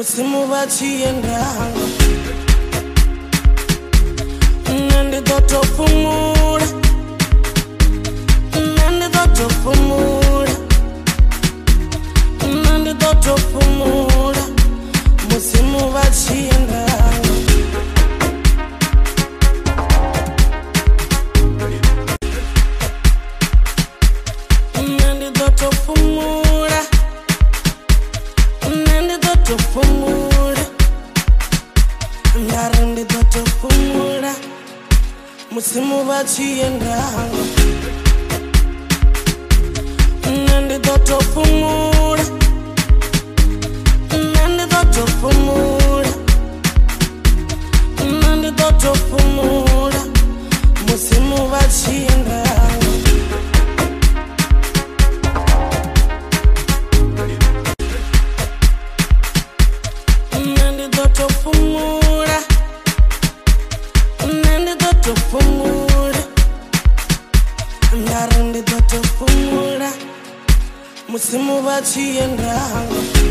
musimu vachiendanga nandidotopumula nandidotopumula musimu vachiendanga nandidotopumula ndarandidotopumula musimu vachiendanga nandidotopumula musimu vachiendanga nandidotopumula ndarandidotopumula musimu vachiendanga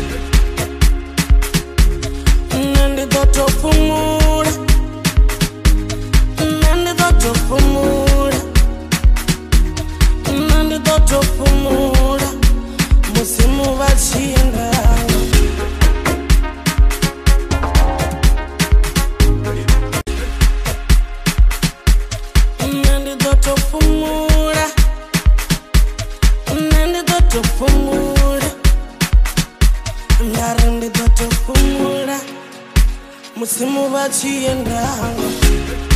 nandidotopumula musimu vachiendanga nandidotopumula ndarandidotopumula musimu vachiendanga